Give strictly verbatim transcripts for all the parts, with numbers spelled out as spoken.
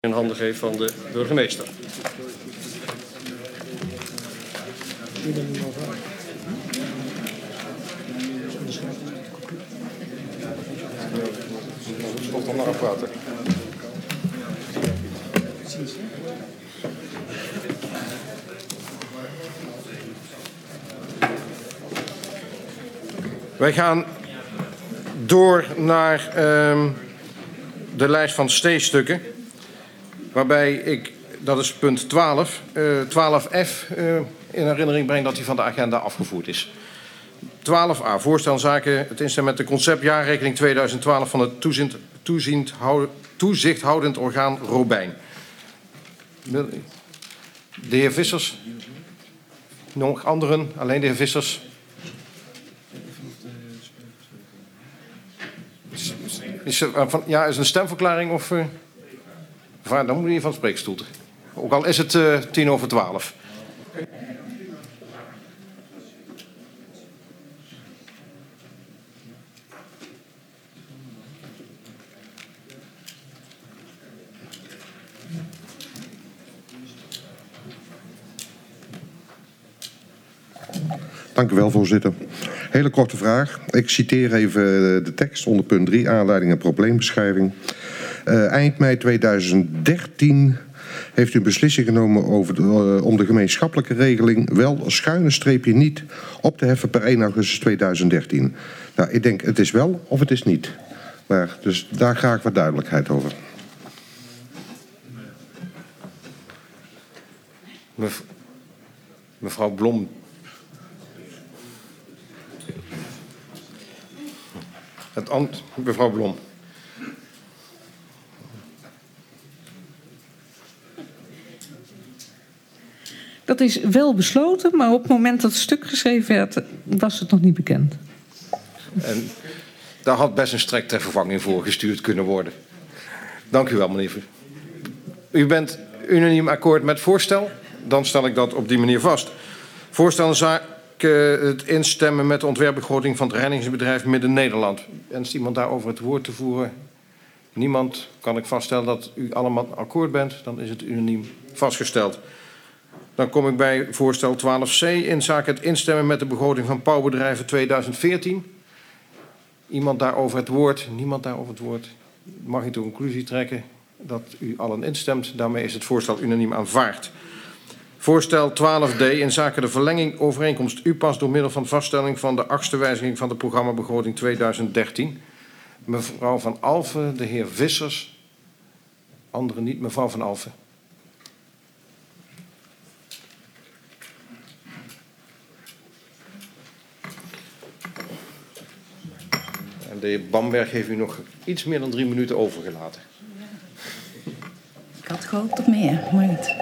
in handen geef van de burgemeester. Stop dan maar praten. Wij gaan door naar um, de lijst van steekstukken. Waarbij ik, dat is punt twaalf, uh, twaalf F uh, in herinnering breng dat die van de agenda afgevoerd is. twaalf A, voorstel zaken het instemmen met de conceptjaarrekening tweeduizend twaalf van het toezicht, toezicht, toezichthoudend orgaan Robijn. De heer Vissers? Nog anderen? Alleen de heer Vissers? Is er, van, ja, is het een stemverklaring of... Uh, dan moet je hier van het spreekstoel. Ook al is het uh, tien over twaalf. Dank u wel, voorzitter. Hele korte vraag. Ik citeer even de tekst onder punt drie, aanleiding en probleembeschrijving. Uh, eind mei tweeduizend dertien heeft u een beslissing genomen over de, uh, om de gemeenschappelijke regeling wel schuine streepje niet op te heffen per één augustus tweeduizend dertien. Nou, ik denk het is wel of het is niet. Maar, dus daar graag wat duidelijkheid over. Mevrouw Blom. Het ant, mevrouw Blom. Dat is wel besloten, maar op het moment dat het stuk geschreven werd, was het nog niet bekend. En daar had best een strek ter vervanging voor gestuurd kunnen worden. Dank u wel, meneer. U bent unaniem akkoord met het voorstel? Dan stel ik dat op die manier vast. Voorstel in zaak het instemmen met de ontwerpbegroting van het reinigingsbedrijf Midden-Nederland. Wenst iemand daarover het woord te voeren? Niemand. Kan ik vaststellen dat u allemaal akkoord bent? Dan is het unaniem vastgesteld. Dan kom ik bij voorstel twaalf C in zaken het instemmen met de begroting van Pauwbedrijven tweeduizend veertien. Iemand daarover het woord? Niemand daarover het woord? Mag ik de conclusie trekken dat u allen instemt? Daarmee is het voorstel unaniem aanvaard. Voorstel twaalf D in zaken de verlenging overeenkomst U P A S door middel van vaststelling van de achtste wijziging van de programmabegroting tweeduizend dertien. Mevrouw Van Alphen, de heer Vissers. Anderen niet. Mevrouw Van Alphen. En de heer Bamberg heeft u nog iets meer dan drie minuten overgelaten. Ik had gehoopt op meer, maar niet.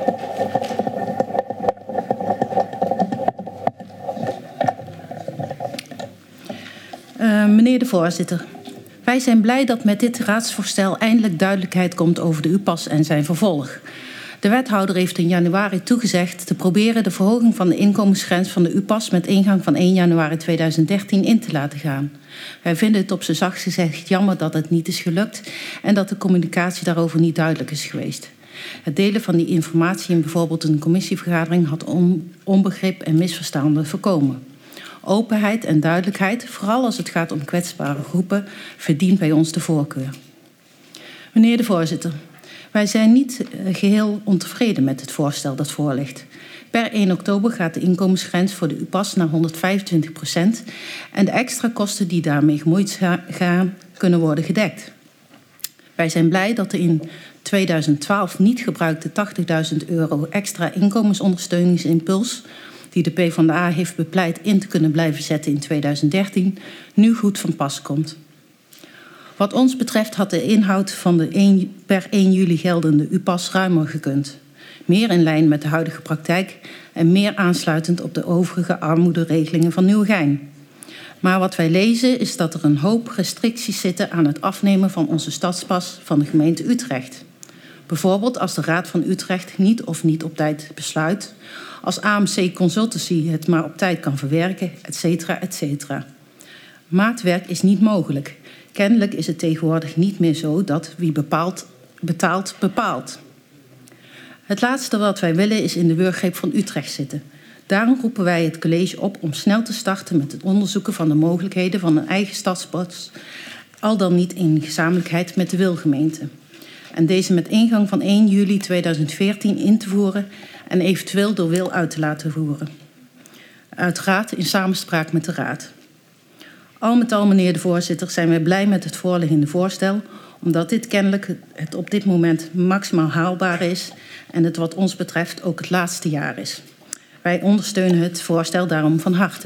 Uh, meneer de voorzitter, wij zijn blij dat met dit raadsvoorstel eindelijk duidelijkheid komt over de U P A S en zijn vervolg. De wethouder heeft in januari toegezegd te proberen de verhoging van de inkomensgrens van de U P A S met ingang van één januari tweeduizend dertien in te laten gaan. Wij vinden het op z'n zachtst gezegd jammer dat het niet is gelukt en dat de communicatie daarover niet duidelijk is geweest. Het delen van die informatie in bijvoorbeeld een commissievergadering had on- onbegrip en misverstanden voorkomen. Openheid en duidelijkheid, vooral als het gaat om kwetsbare groepen, verdient bij ons de voorkeur. Meneer de voorzitter, wij zijn niet geheel ontevreden met het voorstel dat voorligt. Per één oktober gaat de inkomensgrens voor de U P A S naar honderdvijfentwintig procent en de extra kosten die daarmee gemoeid gaan kunnen worden gedekt. Wij zijn blij dat de in tweeduizend twaalf niet gebruikte tachtigduizend euro extra inkomensondersteuningsimpuls die de PvdA heeft bepleit in te kunnen blijven zetten in tweeduizend dertien, nu goed van pas komt. Wat ons betreft had de inhoud van de per één juli geldende U P A S ruimer gekund. Meer in lijn met de huidige praktijk en meer aansluitend op de overige armoederegelingen van Nieuwegein. Maar wat wij lezen is dat er een hoop restricties zitten aan het afnemen van onze stadspas van de gemeente Utrecht. Bijvoorbeeld als de Raad van Utrecht niet of niet op tijd besluit, als A M C Consultancy het maar op tijd kan verwerken, et cetera, et cetera. Maatwerk is niet mogelijk. Kennelijk is het tegenwoordig niet meer zo dat wie bepaalt betaald bepaald. Het laatste wat wij willen is in de wurggreep van Utrecht zitten. Daarom roepen wij het college op om snel te starten met het onderzoeken van de mogelijkheden van een eigen stadsbos, al dan niet in gezamenlijkheid met de Wilgemeente. En deze met ingang van één juli tweeduizend veertien in te voeren en eventueel door Wil uit te laten voeren. Uiteraard in samenspraak met de Raad. Al met al, meneer de voorzitter, zijn wij blij met het voorliggende voorstel, omdat dit kennelijk het op dit moment maximaal haalbaar is en het wat ons betreft ook het laatste jaar is. Wij ondersteunen het voorstel daarom van harte.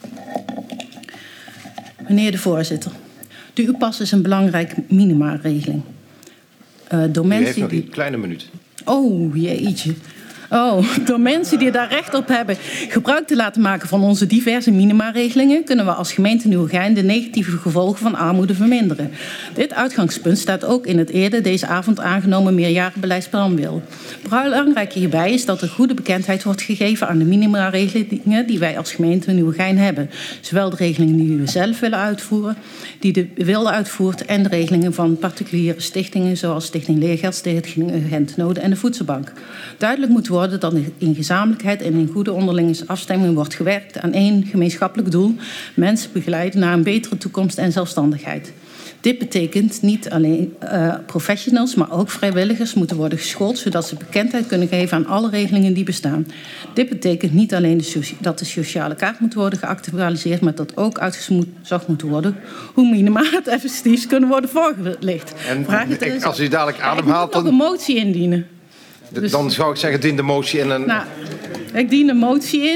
Meneer de voorzitter, de U P A S is een belangrijke minimaregeling. Uh, door U mensen heeft nog die... een kleine minuut. Oh, jeetje. Oh, door mensen die daar recht op hebben gebruik te laten maken van onze diverse minimaregelingen, kunnen we als gemeente Nieuwegein de negatieve gevolgen van armoede verminderen. Dit uitgangspunt staat ook in het eerder deze avond aangenomen meerjarenbeleidsplan Wil. Belangrijk hierbij is dat er goede bekendheid wordt gegeven aan de minimaregelingen die wij als gemeente Nieuwegein hebben. Zowel de regelingen die we zelf willen uitvoeren, die de Wil uitvoert, en de regelingen van particuliere stichtingen zoals Stichting Leergeld, Stichting Gent Noden en de Voedselbank. Duidelijk moet worden dat in gezamenlijkheid en in goede onderlinge afstemming wordt gewerkt aan één gemeenschappelijk doel: mensen begeleiden naar een betere toekomst en zelfstandigheid. Dit betekent niet alleen uh, professionals, maar ook vrijwilligers moeten worden geschoold, zodat ze bekendheid kunnen geven aan alle regelingen die bestaan. Dit betekent niet alleen de socia- dat de sociale kaart moet worden geactualiseerd, maar dat ook uitgezocht moet worden hoe minimaal het effectief kunnen worden voorgelegd. En ik, als u dadelijk ademhaalt, ja, ik moet nog een motie indienen. Dus, dan zou ik zeggen, dien de motie in een... Nou, ik dien een motie in.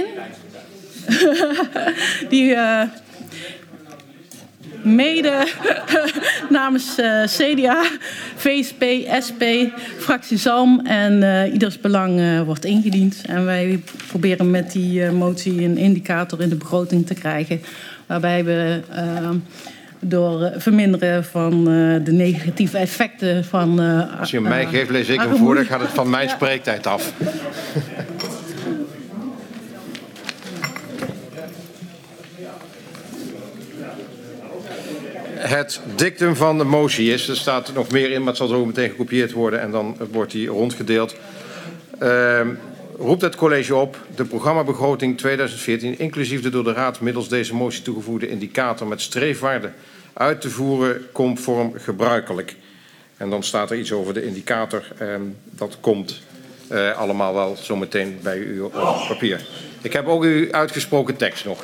Die uh, mede namens uh, C D A, V S P, S P, fractie Zalm en uh, ieders belang uh, wordt ingediend. En wij proberen met die uh, motie een indicator in de begroting te krijgen, waarbij we... Uh, door verminderen van uh, de negatieve effecten van... Uh, Als je hem mij uh, geeft, lees ik hem voor, dan gaat het van mijn ja. spreektijd af. Het dictum van de motie is, er staat nog meer in, maar het zal zo meteen gekopieerd worden en dan wordt die rondgedeeld. Uh, roept het college op de programmabegroting tweeduizend veertien, inclusief de door de Raad middels deze motie toegevoegde indicator met streefwaarde uit te voeren conform gebruikelijk. En dan staat er iets over de indicator. En dat komt uh, allemaal wel zo meteen bij u op papier. Ik heb ook uw uitgesproken tekst nog.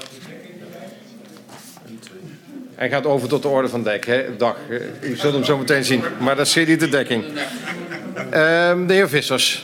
Hij gaat over tot de orde van dek, hè? dag. U zult hem zo meteen zien. Maar dat is niet de dekking. Uh, de heer Vissers.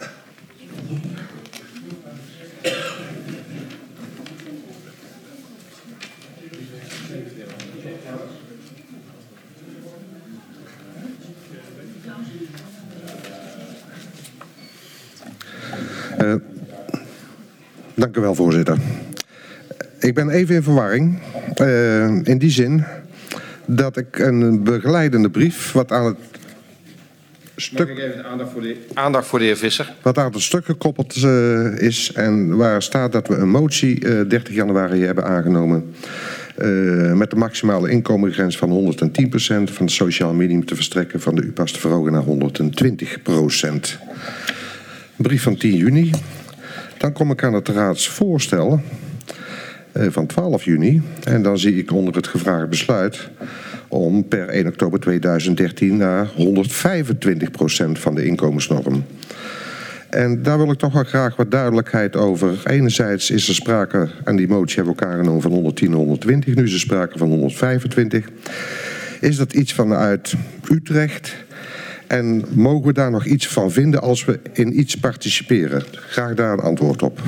Uh, dank u wel, voorzitter. Ik ben even in verwarring. Uh, in die zin dat ik een begeleidende brief wat aan het stuk... Mag ik even de aandacht voor de, aandacht voor de heer Visser? Wat aan het stuk gekoppeld uh, is en waar staat dat we een motie uh, dertig januari hebben aangenomen uh, met de maximale inkomensgrens van honderdtien procent van het sociaal minimum te verstrekken van de U P A S te verhogen naar honderdtwintig procent. Een brief van tien juni. Dan kom ik aan het raadsvoorstel uh, van twaalf juni. En dan zie ik onder het gevraagd besluit om per één oktober tweeduizend dertien naar honderdvijfentwintig procent van de inkomensnorm. En daar wil ik toch wel graag wat duidelijkheid over. Enerzijds is er sprake, en die motie hebben we elkaar genomen, van honderdtien en honderdtwintig. Nu is er sprake van honderdvijfentwintig. Is dat iets vanuit Utrecht? En mogen we daar nog iets van vinden als we in iets participeren? Graag daar een antwoord op.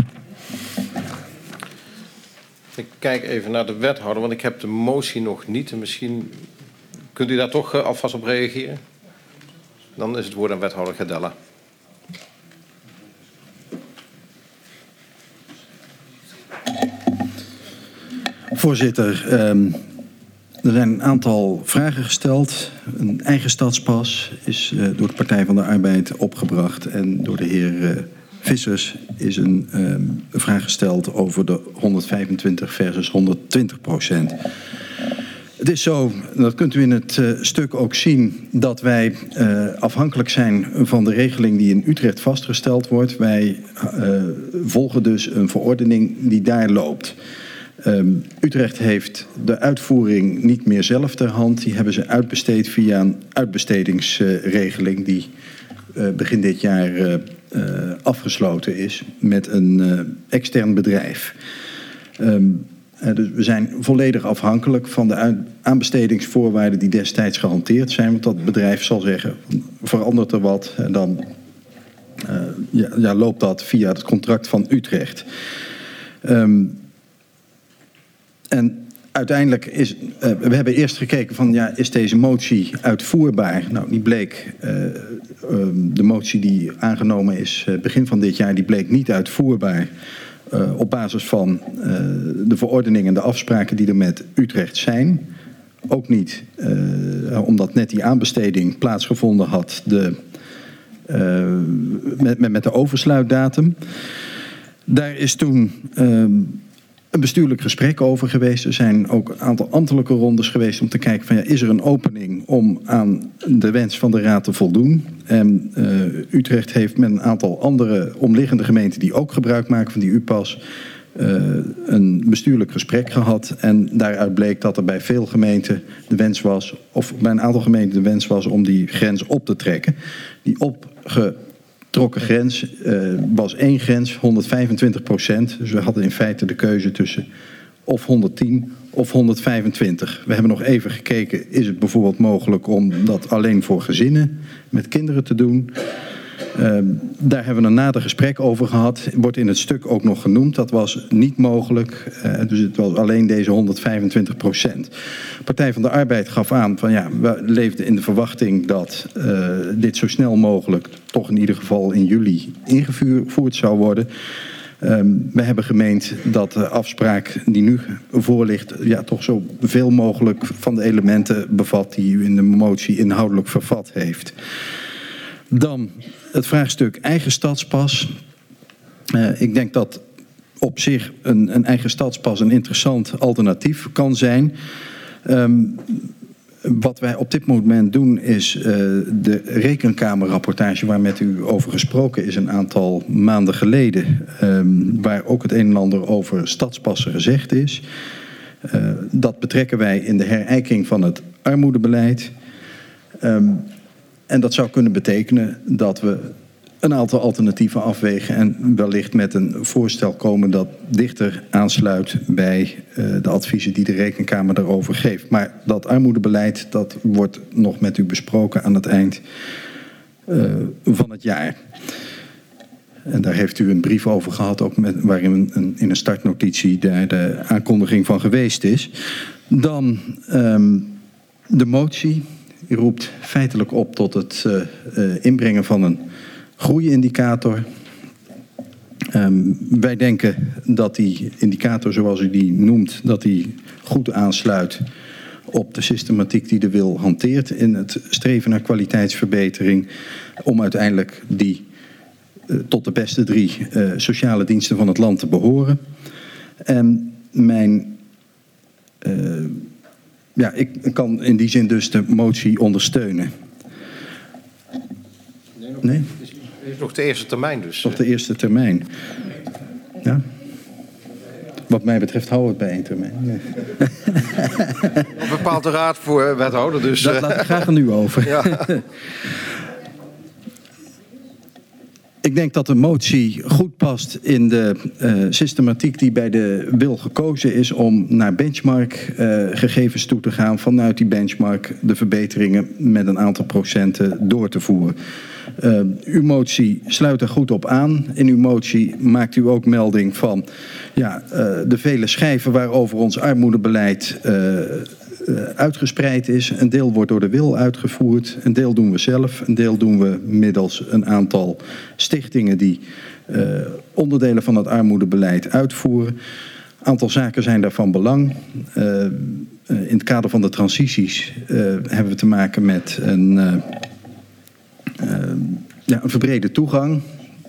Ik kijk even naar de wethouder, want ik heb de motie nog niet. En misschien kunt u daar toch alvast op reageren? Dan is het woord aan wethouder Gedella. Voorzitter, um, er zijn een aantal vragen gesteld. Een eigen stadspas is uh, door de Partij van de Arbeid opgebracht. En door de heer uh, Vissers is een, um, een vraag gesteld over de honderdvijfentwintig versus honderdtwintig procent. Het is zo, dat kunt u in het uh, stuk ook zien, dat wij uh, afhankelijk zijn van de regeling die in Utrecht vastgesteld wordt. Wij uh, volgen dus een verordening die daar loopt. Um, Utrecht heeft de uitvoering niet meer zelf ter hand. Die hebben ze uitbesteed via een uitbestedingsregeling uh, die uh, begin dit jaar uh, uh, afgesloten is met een uh, extern bedrijf. Um, uh, dus we zijn volledig afhankelijk van de aanbestedingsvoorwaarden die destijds gehanteerd zijn. Want dat bedrijf zal zeggen, verandert er wat en dan uh, ja, ja, loopt dat via het contract van Utrecht. Um, En uiteindelijk is, uh, we hebben eerst gekeken van, ja, is deze motie uitvoerbaar? Nou, die bleek, uh, uh, de motie die aangenomen is uh, begin van dit jaar, die bleek niet uitvoerbaar uh, op basis van uh, de verordening en de afspraken die er met Utrecht zijn. Ook niet, uh, omdat net die aanbesteding plaatsgevonden had de, uh, met, met, met de oversluitdatum. Daar is toen Uh, een bestuurlijk gesprek over geweest. Er zijn ook een aantal ambtelijke rondes geweest om te kijken van, ja, is er een opening om aan de wens van de Raad te voldoen. En uh, Utrecht heeft met een aantal andere omliggende gemeenten die ook gebruik maken van die U P A S uh, een bestuurlijk gesprek gehad. En daaruit bleek dat er bij veel gemeenten de wens was, of bij een aantal gemeenten de wens was om die grens op te trekken. Die opge Trokken grens uh, was één grens, honderdvijfentwintig procent. Dus we hadden in feite de keuze tussen of honderdtien of honderdvijfentwintig. We hebben nog even gekeken, is het bijvoorbeeld mogelijk om dat alleen voor gezinnen met kinderen te doen? Uh, daar hebben we een nader gesprek over gehad. Wordt in het stuk ook nog genoemd. Dat was niet mogelijk. Uh, dus het was alleen deze honderdvijfentwintig procent. Partij van de Arbeid gaf aan van, ja, we leefden in de verwachting dat uh, dit zo snel mogelijk, toch in ieder geval in juli, ingevoerd zou worden. Um, we hebben gemeend dat de afspraak die nu voor ligt, ja, toch zo veel mogelijk van de elementen bevat die u in de motie inhoudelijk vervat heeft. Dan het vraagstuk eigen stadspas. Uh, ik denk dat op zich een, een eigen stadspas een interessant alternatief kan zijn. Um, wat wij op dit moment doen is uh, de rekenkamerrapportage waar met u over gesproken is een aantal maanden geleden. Um, waar ook het een en ander over stadspassen gezegd is. Uh, dat betrekken wij in de herijking van het armoedebeleid. Um, En dat zou kunnen betekenen dat we een aantal alternatieven afwegen en wellicht met een voorstel komen dat dichter aansluit bij uh, de adviezen die de Rekenkamer daarover geeft. Maar dat armoedebeleid, dat wordt nog met u besproken aan het eind uh, van het jaar. En daar heeft u een brief over gehad, ook met, waarin een, in een startnotitie daar de aankondiging van geweest is. Dan um, de motie. Die roept feitelijk op tot het uh, uh, inbrengen van een groeiindicator. Um, wij denken dat die indicator, zoals u die noemt, dat die goed aansluit op de systematiek die de wil hanteert in het streven naar kwaliteitsverbetering, om uiteindelijk die uh, tot de beste drie uh, sociale diensten van het land te behoren. En mijn Uh, Ja, ik kan in die zin dus de motie ondersteunen. Nee? Nog, nee? Het is nog de eerste termijn dus. Nog de eerste termijn. Ja. Wat mij betreft hou het bij één termijn. Nee. Dat bepaalt de raad voor wethouder. Dus, dat laat ik graag aan u over. Ja. Ik denk dat de motie goed past in de uh, systematiek die bij de wil gekozen is om naar benchmark uh, gegevens toe te gaan. Vanuit die benchmark de verbeteringen met een aantal procenten door te voeren. Uh, uw motie sluit er goed op aan. In uw motie maakt u ook melding van ja, uh, de vele schijven waarover ons armoedebeleid Uh, Uh, uitgespreid is. Een deel wordt door de wil uitgevoerd. Een deel doen we zelf. Een deel doen we middels een aantal stichtingen die uh, onderdelen van het armoedebeleid uitvoeren. Een aantal zaken zijn daarvan belang. Uh, uh, in het kader van de transities uh, hebben we te maken met een, uh, uh, ja, een verbrede toegang.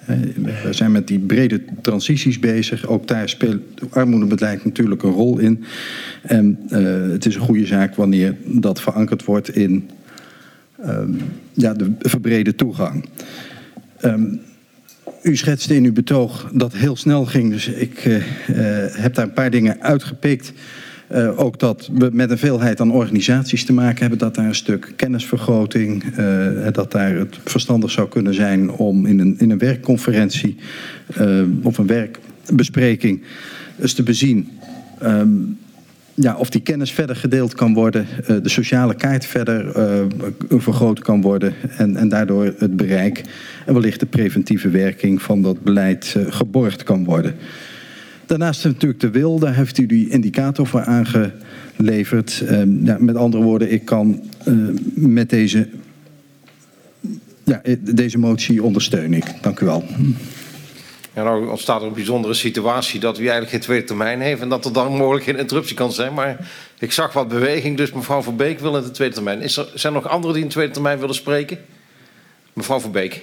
We zijn met die brede transities bezig. Ook daar speelt armoedebeleid natuurlijk een rol in. En uh, het is een goede zaak wanneer dat verankerd wordt in um, ja, de verbrede toegang. Um, U schetste in uw betoog dat heel snel ging, dus ik uh, uh, heb daar een paar dingen uitgepikt. Uh, ook dat we met een veelheid aan organisaties te maken hebben, dat daar een stuk kennisvergroting, uh, dat daar het verstandig zou kunnen zijn om in een, in een werkconferentie uh, of een werkbespreking eens te bezien um, ja, of die kennis verder gedeeld kan worden, uh, de sociale kaart verder uh, vergroot kan worden en, en daardoor het bereik en wellicht de preventieve werking van dat beleid uh, geborgd kan worden. Daarnaast natuurlijk de wil, daar heeft u die indicator voor aangeleverd. Uh, ja, met andere woorden, ik kan uh, met deze, ja, deze motie ondersteunen. Ik. Dank u wel. Ja, nou ontstaat er een bijzondere situatie dat u eigenlijk geen tweede termijn heeft en dat er dan mogelijk geen interruptie kan zijn. Maar ik zag wat beweging, dus mevrouw Verbeek wil in de tweede termijn. Is er, zijn er nog anderen die in de tweede termijn willen spreken? Mevrouw Verbeek.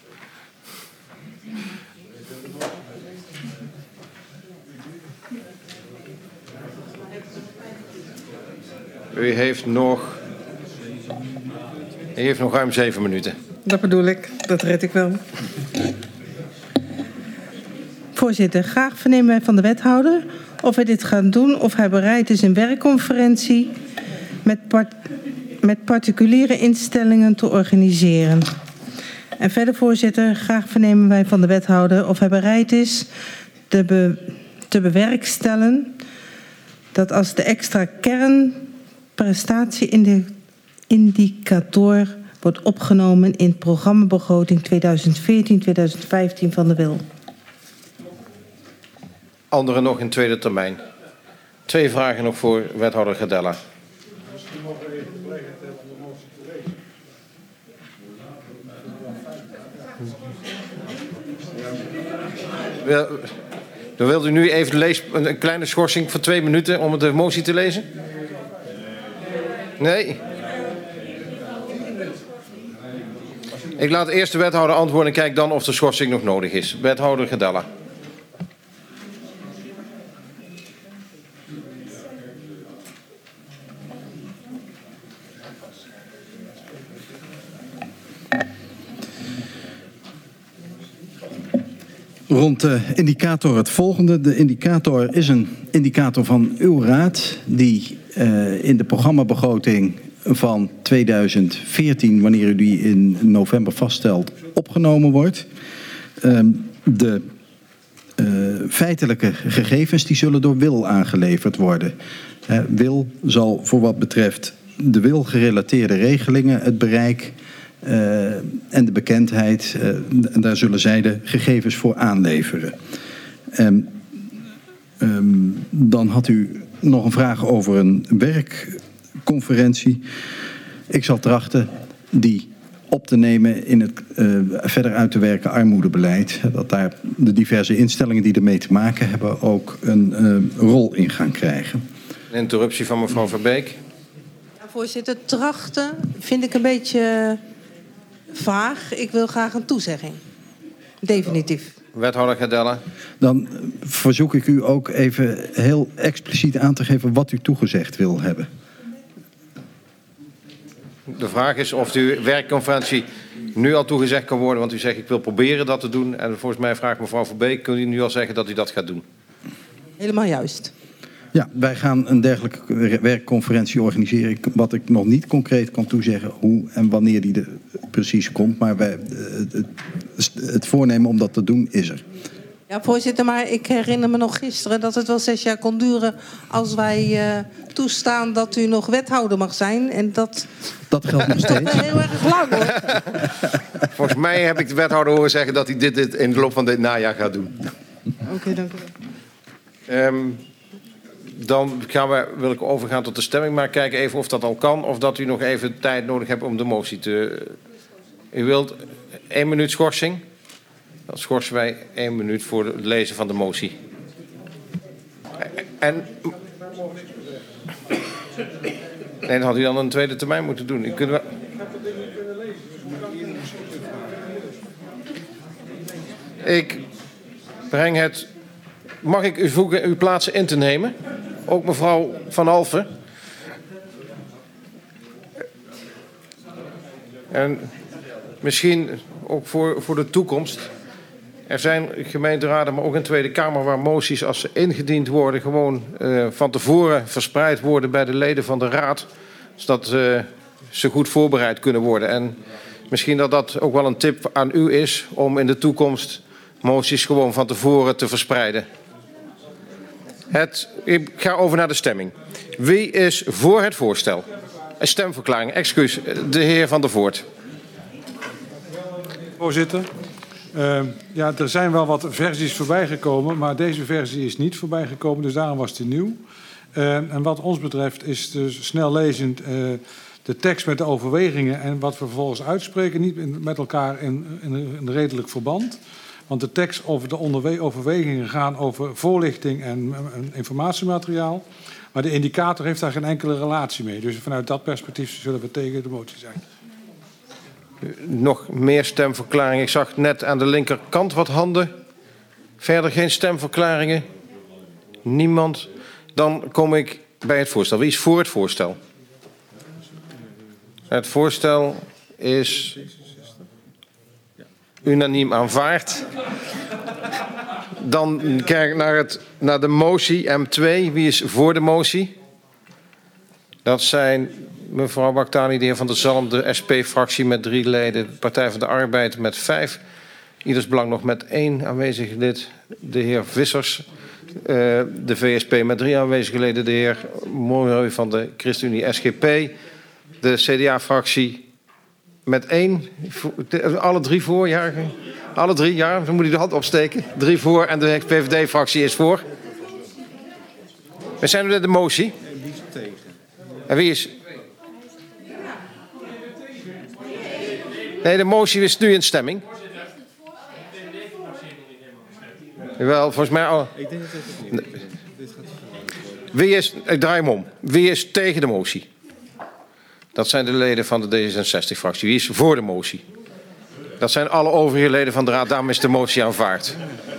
U heeft nog, u heeft nog ruim zeven minuten. Dat bedoel ik, dat red ik wel. Voorzitter, graag vernemen wij van de wethouder of hij dit gaat doen, of hij bereid is een werkconferentie met, part, met particuliere instellingen te organiseren. En verder, voorzitter, graag vernemen wij van de wethouder of hij bereid is te, be, te bewerkstelligen dat als de extra kernprestatie-indicator wordt opgenomen in het programmabegroting tweeduizend veertien tweeduizend vijftien van de W I L. Anderen nog in tweede termijn. Twee vragen nog voor wethouder Gedella. Dan wilt u nu even lees, een kleine schorsing voor twee minuten om de motie te lezen? Nee? Ik laat eerst de wethouder antwoorden en kijk dan of de schorsing nog nodig is. Wethouder Gedella. Rond de indicator het volgende. De indicator is een indicator van uw raad die uh, in de programmabegroting van tweeduizend veertien, wanneer u die in november vaststelt, opgenomen wordt. Uh, de uh, feitelijke gegevens die zullen door W I L aangeleverd worden. Uh, W I L zal voor wat betreft de W I L-gerelateerde regelingen, het bereik Uh, en de bekendheid, uh, en daar zullen zij de gegevens voor aanleveren. Um, um, dan had u nog een vraag over een werkconferentie. Ik zal trachten die op te nemen in het uh, verder uit te werken armoedebeleid. Dat daar de diverse instellingen die ermee te maken hebben ook een uh, rol in gaan krijgen. Een interruptie van mevrouw Verbeek. Ja, voorzitter, trachten vind ik een beetje vaag. Ik wil graag een toezegging. Definitief. Wethouder Gedella. Dan verzoek ik u ook even heel expliciet aan te geven wat u toegezegd wil hebben. De vraag is of de werkconferentie nu al toegezegd kan worden. Want u zegt ik wil proberen dat te doen. En volgens mij vraagt mevrouw Verbeek, kunt u nu al zeggen dat u dat gaat doen? Helemaal juist. Ja, wij gaan een dergelijke werkconferentie organiseren. Wat ik nog niet concreet kan toezeggen hoe en wanneer die er precies komt. Maar wij, het, het voornemen om dat te doen is er. Ja, voorzitter, maar ik herinner me nog gisteren dat het wel zes jaar kon duren als wij uh, toestaan dat u nog wethouder mag zijn. En dat, dat geldt nog steeds. Heel erg lang, hoor. Volgens mij heb ik de wethouder horen zeggen dat hij dit, dit in de loop van dit najaar gaat doen. Oké, okay, dank u wel. Um, Dan gaan we, wil ik overgaan tot de stemming, maar kijken even of dat al kan. Of dat u nog even tijd nodig hebt om de motie te... U wilt één minuut schorsing? Dan schorsen wij één minuut voor het lezen van de motie. En... Nee, dan had u dan een tweede termijn moeten doen. U kunt wel... Ik breng het... Mag ik u vroegen uw plaatsen in te nemen? Ook mevrouw Van Alphen. En misschien ook voor, voor de toekomst. Er zijn gemeenteraden, maar ook in de Tweede Kamer, waar moties als ze ingediend worden gewoon uh, van tevoren verspreid worden bij de leden van de raad. Zodat uh, ze goed voorbereid kunnen worden. En misschien dat dat ook wel een tip aan u is om in de toekomst moties gewoon van tevoren te verspreiden. Het, ik ga over naar de stemming. Wie is voor het voorstel? Een stemverklaring, excuus, de heer Van der Voort. Voorzitter, uh, ja, er zijn wel wat versies voorbijgekomen, maar deze versie is niet voorbijgekomen, dus daarom was die nieuw. Uh, en wat ons betreft is dus snel lezend uh, de tekst met de overwegingen en wat we vervolgens uitspreken niet in, met elkaar in, in, in redelijk verband. Want de tekst over de overwegingen gaan over voorlichting en, en informatiemateriaal. Maar de indicator heeft daar geen enkele relatie mee. Dus vanuit dat perspectief zullen we tegen de motie zijn. Nog meer stemverklaringen. Ik zag net aan de linkerkant wat handen. Verder geen stemverklaringen. Niemand. Dan kom ik bij het voorstel. Wie is voor het voorstel? Het voorstel is unaniem aanvaard. Dan kijk ik naar, het, naar de motie M twee. Wie is voor de motie? Dat zijn mevrouw Baktani, de heer Van der Zalm, de S P-fractie met drie leden, de Partij van de Arbeid met vijf. Ieders Belang nog met één aanwezig lid, de heer Vissers. Uh, de V S P met drie aanwezige leden, de heer Monroy van de ChristenUnie S G P. De C D A-fractie met één. Alle drie voor, ja. Alle drie, ja. Dan moet u de hand opsteken. Drie voor en de P V D-fractie is voor. We zijn nu met de motie. En wie is... Nee, de motie is nu in stemming. Wel, volgens mij al... Ik denk dat het niet. Wie is... Ik draai hem om. Wie is tegen de motie? Dat zijn de leden van de D zesenzestig-fractie. Wie is voor de motie? Dat zijn alle overige leden van de raad. Daarom is de motie aanvaard.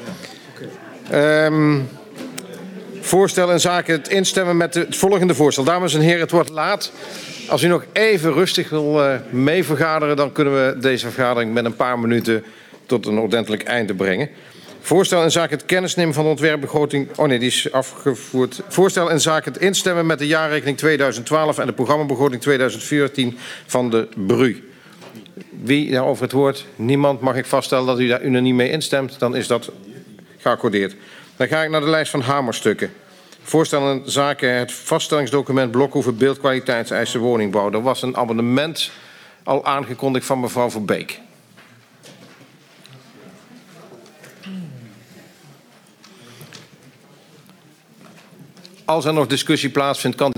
Um, voorstel in zaken het instemmen met het volgende voorstel. Dames en heren, het wordt laat. Als u nog even rustig wil uh, meevergaderen, dan kunnen we deze vergadering met een paar minuten tot een ordentelijk einde brengen. Voorstel in zaken het kennisnemen van de ontwerpbegroting... Oh nee, die is afgevoerd. Voorstel in zaken het instemmen met de jaarrekening tweeduizend twaalf... en de programmabegroting tweeduizend veertien van de B R U. Wie daarover het woord? Niemand. Mag ik vaststellen dat u daar unaniem mee instemt? Dan is dat geaccordeerd. Dan ga ik naar de lijst van hamerstukken. Voorstel in zaken het vaststellingsdocument Blokhoeven beeldkwaliteitseisen woningbouw. Er was een amendement al aangekondigd van mevrouw Verbeek. Als er nog discussie plaatsvindt, kan